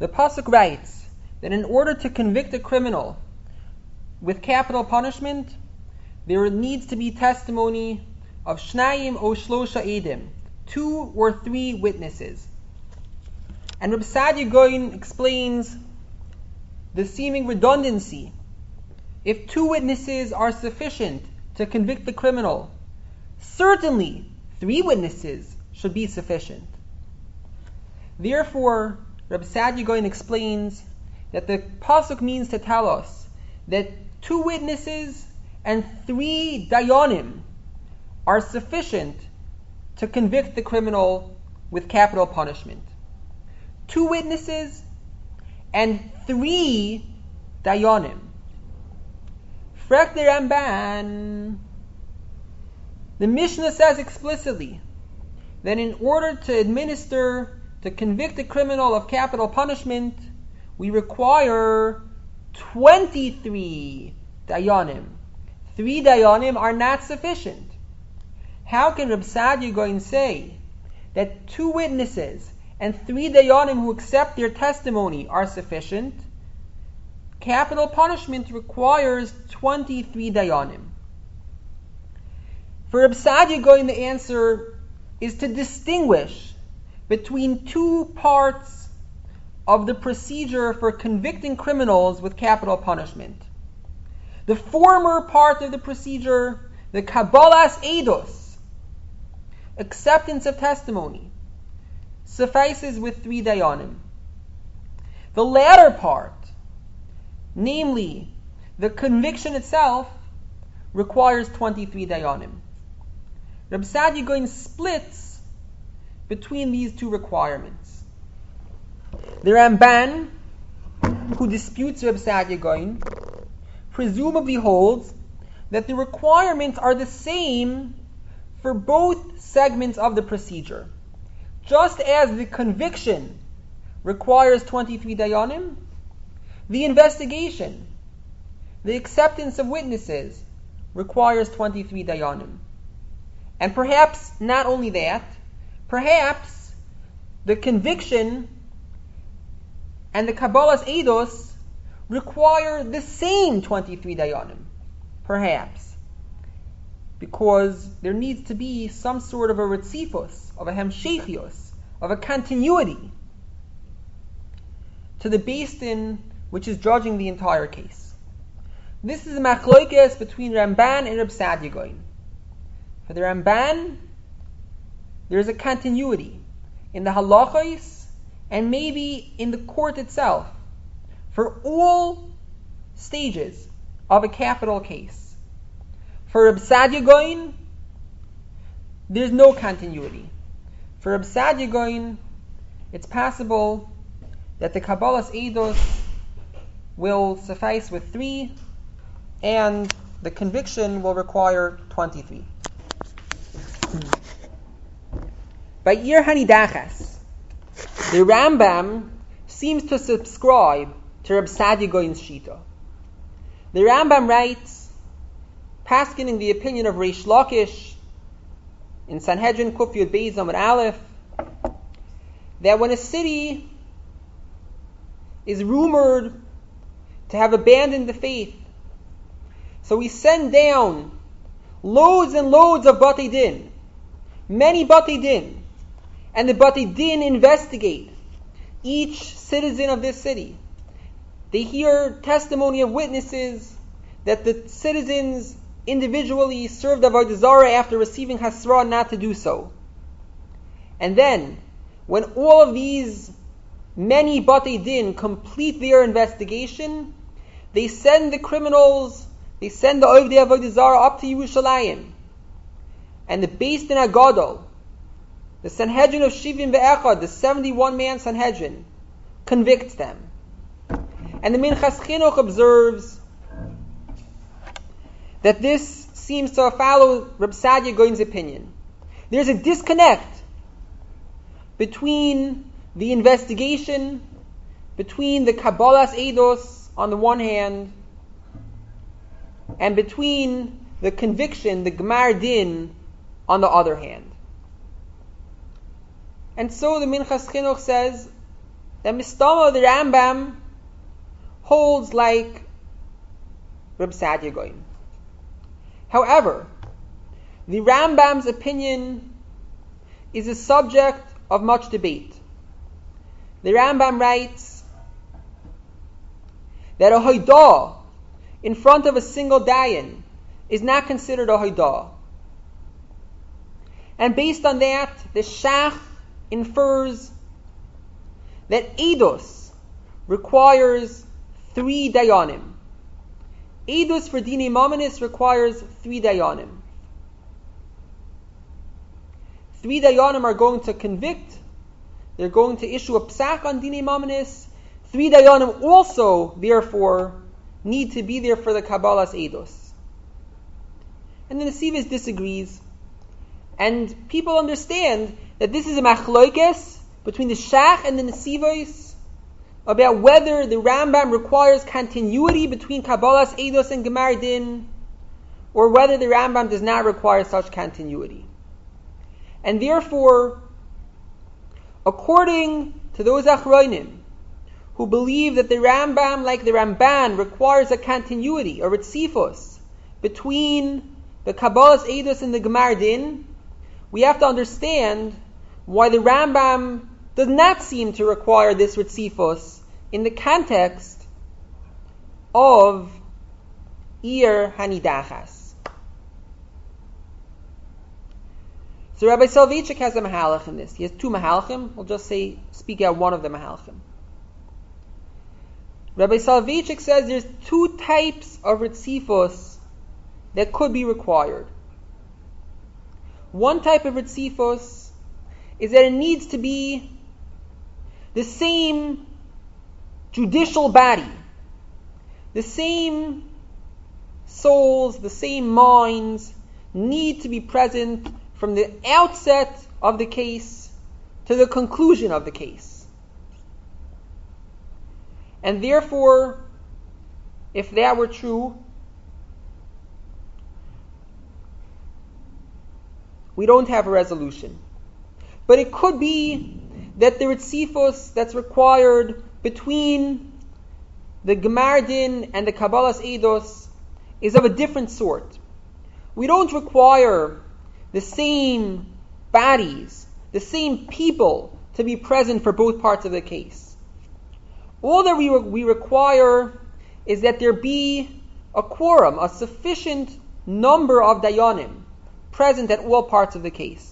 The pasuk writes that in order to convict a criminal with capital punishment, there needs to be testimony of shnayim o shlosha edim, 2 or 3 witnesses. And Reb Saadia Gaon explains the seeming redundancy. If 2 witnesses are sufficient to convict the criminal, certainly 3 witnesses should be sufficient. Therefore, Reb Saadia Gaon explains that the pasuk means to tell us that 2 witnesses and 3 dayanim are sufficient to convict the criminal with capital punishment. 2 witnesses and 3 dayanim. Frek the Ramban. The Mishnah says explicitly that in order to convict a criminal of capital punishment, we require 23 dayanim. 3 dayanim are not sufficient. How can Reb Saadia Gaon say that 2 witnesses and 3 dayanim who accept their testimony are sufficient? Capital punishment requires 23 dayanim. For Reb Saadia Gaon, the answer is to distinguish between 2 parts of the procedure for convicting criminals with capital punishment. The former part of the procedure, the Kabbalas Eidos, acceptance of testimony, suffices with 3 dayanim. The latter part, namely the conviction itself, requires 23 dayanim. Reb Saadia Gaon splits between these 2 requirements. The Ramban, who disputes Reb Saadia Gaon, presumably holds that the requirements are the same for both segments of the procedure. Just as the conviction requires 23 dayanim, the investigation, the acceptance of witnesses, requires 23 dayanim. And perhaps not only that, perhaps the conviction and the Kabbalas Eidos require the same 23 dayanim. Perhaps. Because there needs to be some sort of a retzifus, of a hemshechios, of a continuity to the beis din which is judging the entire case. This is a machlokes between Ramban and Reb Saadia Gaon. For the Ramban, there is a continuity in the halachos and maybe in the court itself for all stages of a capital case. For Reb Saadia Gaon, there's no continuity. For Reb Saadia Gaon, it's possible that the Kabbalas Eidos will suffice with 3 and the conviction will require 23. By Ir Hanidachas, the Rambam seems to subscribe to Reb Saadia Gaon's shita. The Rambam writes, paskening the opinion of Reish Lakish in Sanhedrin Kuf Yud Beis Amud Aleph, that when a city is rumored to have abandoned the faith, so we send down loads and loads of Batei Din, many Batei Din, and the Batei Din investigate each citizen of this city. They hear testimony of witnesses that the citizens individually served Avodah Zarah after receiving Hasra not to do so. And then, when all of these many Batei Din complete their investigation, they send the criminals, they send the Ovdei Avodah Zarah up to Yerushalayim. And the Beis Din HaGadol, the Sanhedrin of Shivim Ve'echad, the 71-man Sanhedrin, convicts them. And the Minchas Chinuch observes that this seems to follow Reb Saadia Gaon's opinion. There's a disconnect between the investigation, between the Kabbalas Eidos on the one hand, and between the conviction, the Gemar Din, on the other hand. And so the Minchas Chinuch says that Mistama, the Rambam, holds like Reb Sadia Goyim. However, the Rambam's opinion is a subject of much debate. The Rambam writes that a hoidah in front of a single dayan is not considered a hoidah. And based on that, the Shach infers that Eidos requires 3 dayanim. Eidos for Dinei Mamonis requires 3 dayanim. 3 dayanim are going to convict. They're going to issue a psak on Dinei Mamonis. 3 dayanim also, therefore, need to be there for the Kabbalas Eidos. And the Nesivos disagrees. And people understand that this is a machloikes between the Shach and the Nesivos about whether the Rambam requires continuity between Kabbalas Eidos and Gemar Din, or whether the Rambam does not require such continuity. And therefore, according to those Achronim who believe that the Rambam, like the Ramban, requires a continuity, or ritzifos, between the Kabbalas Eidos and the Gemar Din, we have to understand why the Rambam does not seem to require this ritzifos in the context of Ir Hanidachas. So Rabbi Soloveitchik has a mahalach in this. He has 2 mahalachim. We'll just speak out one of the mahalachim. Rabbi Soloveitchik says there's 2 types of ritzifos that could be required. One type of ritzifos is that it needs to be the same judicial body, the same souls, the same minds need to be present from the outset of the case to the conclusion of the case. And therefore, if that were true, we don't have a resolution. But it could be that the ritzifos that's required between the Gemar Din and the Kabbalas Eidos is of a different sort. We don't require the same bodies, the same people to be present for both parts of the case. All that we require is that there be a quorum, a sufficient number of dayanim present at all parts of the case.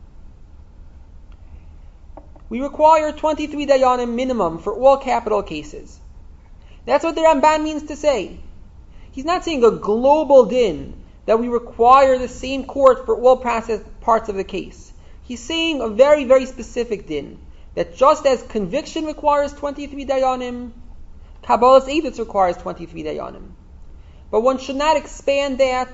We require 23 dayanim minimum for all capital cases. That's what the Ramban means to say. He's not saying a global din that we require the same court for all parts of the case. He's saying a very, very specific din, that just as conviction requires 23 dayanim, Kabbalas Eidos requires 23 dayanim. But one should not expand that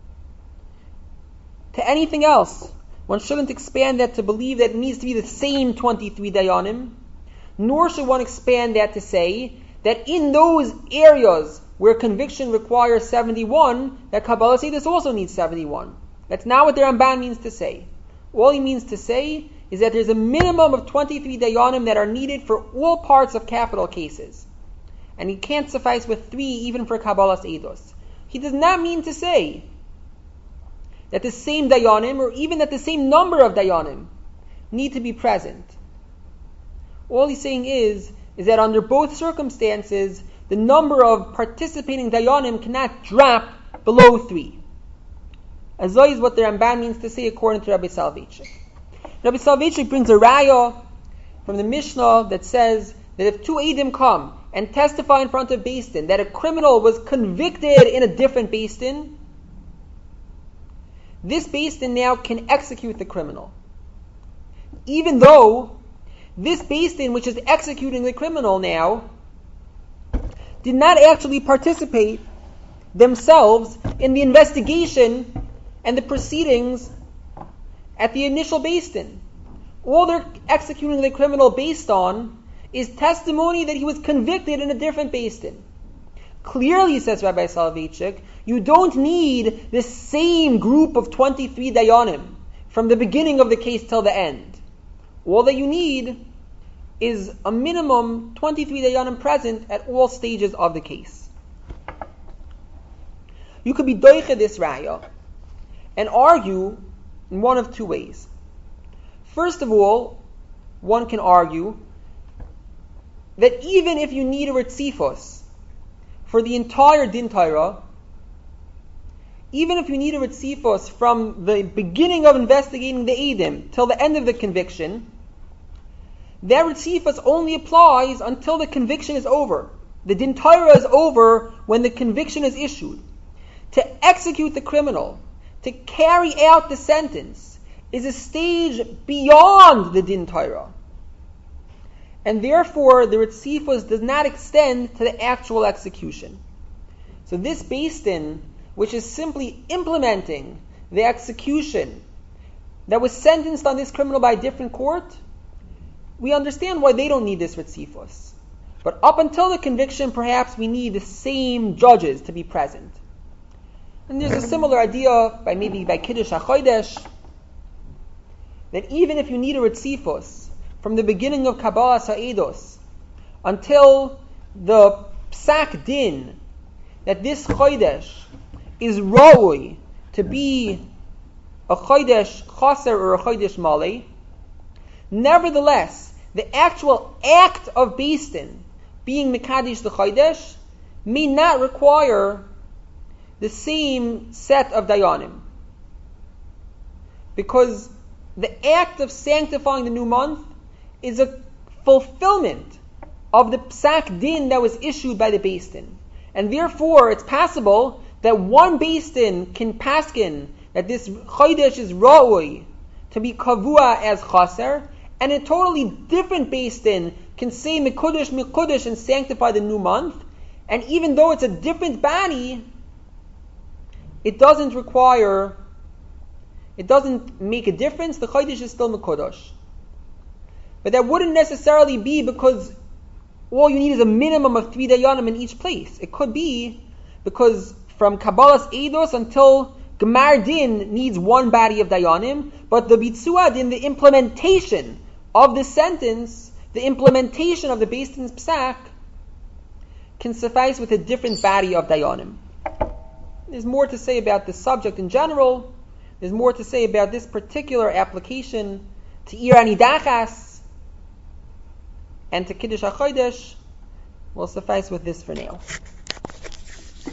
to anything else. One shouldn't expand that to believe that it needs to be the same 23 dayanim, nor should one expand that to say that in those areas where conviction requires 71, that Kabbalas Eidos also needs 71. That's not what the Ramban means to say. All he means to say is that there's a minimum of 23 dayanim that are needed for all parts of capital cases. And he can't suffice with 3 even for Kabbalas Eidos. He does not mean to say that the same dayanim, or even that the same number of dayanim, need to be present. All he's saying is that under both circumstances, the number of participating dayanim cannot drop below 3. As though is what the Ramban means to say according to Rabbi Soloveitchik. Rabbi Soloveitchik brings a raya from the Mishnah that says that if 2 Eidim come and testify in front of Beis Din that a criminal was convicted in a different Beis Din, this Beis Din now can execute the criminal. Even though this Beis Din, which is executing the criminal now, did not actually participate themselves in the investigation and the proceedings at the initial Beis Din. All they're executing the criminal based on is testimony that he was convicted in a different Beis Din. Clearly, says Rabbi Soloveitchik, you don't need the same group of 23 dayanim from the beginning of the case till the end. All that you need is a minimum 23 dayanim present at all stages of the case. You could be doiche this raya and argue in one of two ways. First of all, one can argue that even if you need a ritzifos for the entire din Torah, even if you need a ritzifos from the beginning of investigating the Eidim till the end of the conviction, that ritzifos only applies until the conviction is over. The din Torah is over when the conviction is issued. To execute the criminal, to carry out the sentence, is a stage beyond the din Torah. And therefore, the ritzifos does not extend to the actual execution. So this Beis Din, which is simply implementing the execution that was sentenced on this criminal by a different court, we understand why they don't need this ritzifos. But up until the conviction, perhaps we need the same judges to be present. And there's a similar idea by Kiddush HaChodesh, that even if you need a ritzifos from the beginning of Kabbalas Ha'edos until the psak din that this chodesh is ra'ui to be a chodesh chaser or a chodesh malei, nevertheless, the actual act of Beis Din being mekadesh the chodesh may not require the same set of dayanim, because the act of sanctifying the new month is a fulfillment of the psak din that was issued by the Beis Din. And therefore, it's possible that one Beis Din can paskin that this chodesh is ra'ui to be kavua as chaser, and a totally different Beis Din can say mikudesh and sanctify the new month. And even though it's a different body, it doesn't make a difference. The chodesh is still mikudesh. But that wouldn't necessarily be because all you need is a minimum of 3 dayanim in each place. It could be because from Kabbalas Eidos until Gemar Din needs one body of dayanim, but the Bitzua Din, the implementation of the sentence, the implementation of the Beis Din's psak, can suffice with a different body of dayanim. There's more to say about this subject in general. There's more to say about this particular application to Ir Anidachas and to Kiddush HaChodesh. Will suffice with this for now.